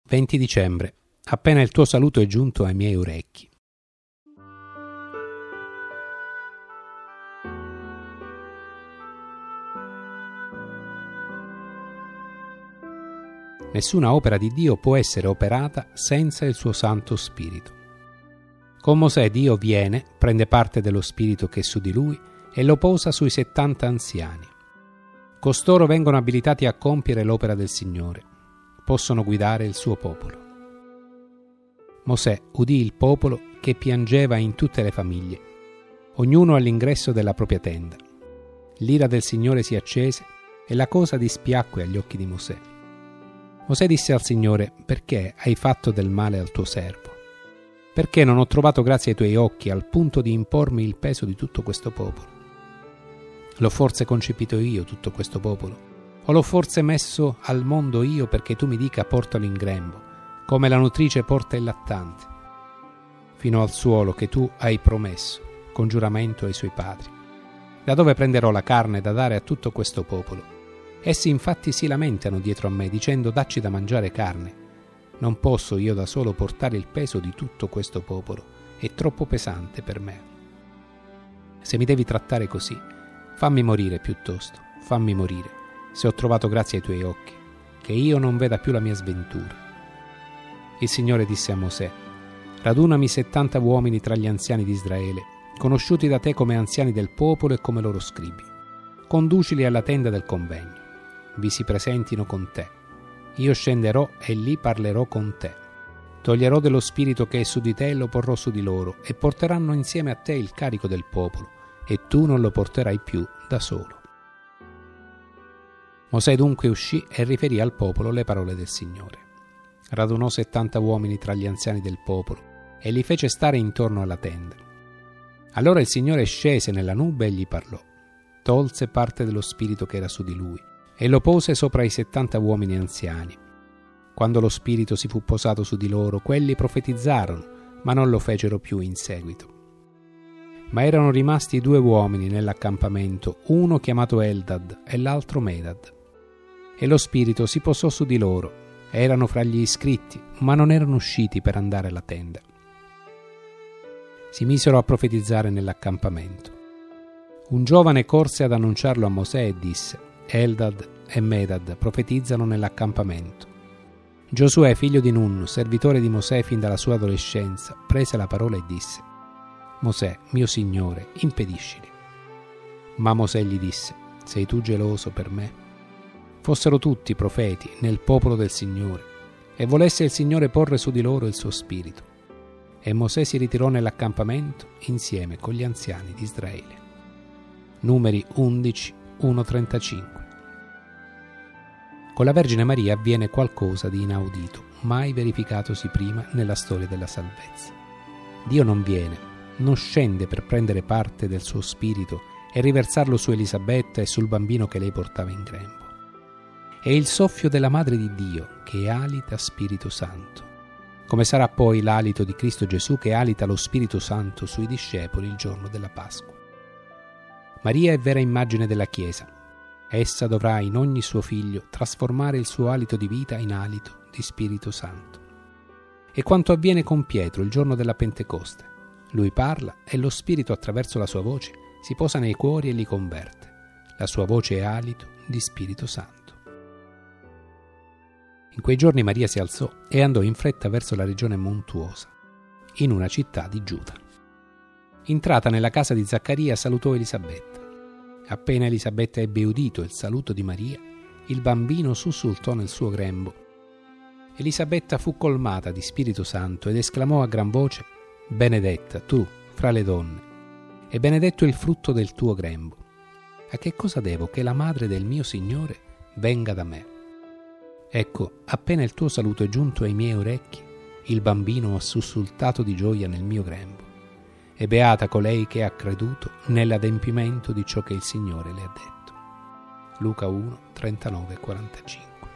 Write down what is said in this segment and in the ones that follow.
20 dicembre. Appena il tuo saluto è giunto ai miei orecchi. Nessuna opera di Dio può essere operata senza il suo Santo Spirito. Con Mosè Dio viene, prende parte dello Spirito che è su di lui e lo posa sui 70 anziani. Costoro vengono abilitati a compiere l'opera del Signore. Possono guidare il suo popolo. Mosè udì il popolo che piangeva in tutte le famiglie, ognuno all'ingresso della propria tenda. L'ira del Signore si accese e la cosa dispiacque agli occhi di Mosè. Mosè disse al Signore: perché hai fatto del male al tuo servo? Perché non ho trovato grazia ai tuoi occhi al punto di impormi il peso di tutto questo popolo? L'ho forse concepito io tutto questo popolo? O l'ho forse messo al mondo io perché tu mi dica portalo in grembo, come la nutrice porta il lattante, fino al suolo che tu hai promesso, con giuramento ai suoi padri? Da dove prenderò la carne da dare a tutto questo popolo? Essi infatti si lamentano dietro a me, dicendo: dacci da mangiare carne. Non posso io da solo portare il peso di tutto questo popolo, è troppo pesante per me. Se mi devi trattare così, fammi morire piuttosto, fammi morire, se ho trovato grazia ai tuoi occhi, che io non veda più la mia sventura. Il Signore disse a Mosè: radunami 70 uomini tra gli anziani di Israele, conosciuti da te come anziani del popolo e come loro scribi. Conducili alla tenda del convegno. Vi si presentino con te. Io scenderò e lì parlerò con te. Toglierò dello spirito che è su di te e lo porrò su di loro, e porteranno insieme a te il carico del popolo, e tu non lo porterai più da solo. Mosè dunque uscì e riferì al popolo le parole del Signore. Radunò 70 uomini tra gli anziani del popolo e li fece stare intorno alla tenda. Allora il Signore scese nella nube e gli parlò. Tolse parte dello spirito che era su di lui e lo pose sopra i 70 uomini anziani. Quando lo spirito si fu posato su di loro, quelli profetizzarono, ma non lo fecero più in seguito. Ma erano rimasti 2 uomini nell'accampamento, uno chiamato Eldad e l'altro Medad. E lo spirito si posò su di loro. Erano fra gli iscritti, ma non erano usciti per andare alla tenda. Si misero a profetizzare nell'accampamento. Un giovane corse ad annunciarlo a Mosè e disse: Eldad e Medad profetizzano nell'accampamento. Giosuè, figlio di Nun, servitore di Mosè fin dalla sua adolescenza, prese la parola e disse: Mosè, mio signore, impediscili. Ma Mosè gli disse: sei tu geloso per me? Fossero tutti profeti nel popolo del Signore, e volesse il Signore porre su di loro il suo spirito. E Mosè si ritirò nell'accampamento insieme con gli anziani di Israele. Numeri 11, 1-35. Con la Vergine Maria avviene qualcosa di inaudito, mai verificatosi prima nella storia della salvezza. Dio non viene, non scende per prendere parte del suo spirito e riversarlo su Elisabetta e sul bambino che lei portava in grembo. È il soffio della Madre di Dio che alita Spirito Santo, come sarà poi l'alito di Cristo Gesù che alita lo Spirito Santo sui discepoli il giorno della Pasqua. Maria è vera immagine della Chiesa. Essa dovrà in ogni suo figlio trasformare il suo alito di vita in alito di Spirito Santo. E quanto avviene con Pietro il giorno della Pentecoste. Lui parla e lo Spirito attraverso la sua voce si posa nei cuori e li converte. La sua voce è alito di Spirito Santo. In quei giorni Maria si alzò e andò in fretta verso la regione montuosa, in una città di Giuda. Entrata nella casa di Zaccaria, salutò Elisabetta. Appena Elisabetta ebbe udito il saluto di Maria, il bambino sussultò nel suo grembo. Elisabetta fu colmata di Spirito Santo ed esclamò a gran voce: benedetta tu fra le donne, e benedetto il frutto del tuo grembo. A che cosa devo che la madre del mio Signore venga da me? Ecco, appena il tuo saluto è giunto ai miei orecchi, il bambino ha sussultato di gioia nel mio grembo. E beata colei che ha creduto nell'adempimento di ciò che il Signore le ha detto. Luca 1, 39-45.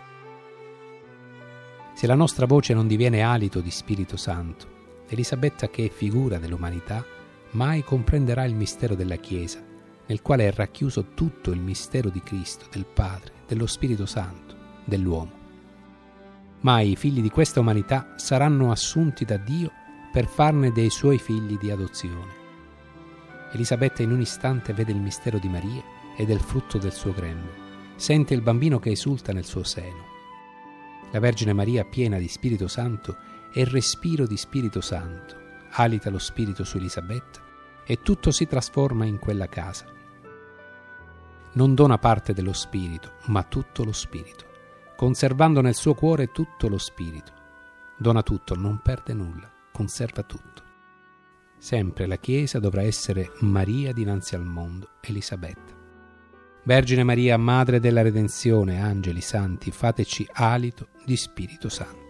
Se la nostra voce non diviene alito di Spirito Santo, Elisabetta, che è figura dell'umanità, mai comprenderà il mistero della Chiesa, nel quale è racchiuso tutto il mistero di Cristo, del Padre, dello Spirito Santo, dell'uomo. ma i figli di questa umanità saranno assunti da Dio per farne dei suoi figli di adozione. Elisabetta in un istante vede il mistero di Maria e del frutto del suo grembo, sente il bambino che esulta nel suo seno. La Vergine Maria, piena di Spirito Santo, è il respiro di Spirito Santo, alita lo Spirito su Elisabetta e tutto si trasforma in quella casa. Non dona parte dello Spirito, ma tutto lo Spirito, conservando nel suo cuore tutto lo Spirito. Dona tutto, non perde nulla, conserva tutto. Sempre la Chiesa dovrà essere Maria dinanzi al mondo, Elisabetta. Vergine Maria, Madre della Redenzione, angeli santi, fateci alito di Spirito Santo.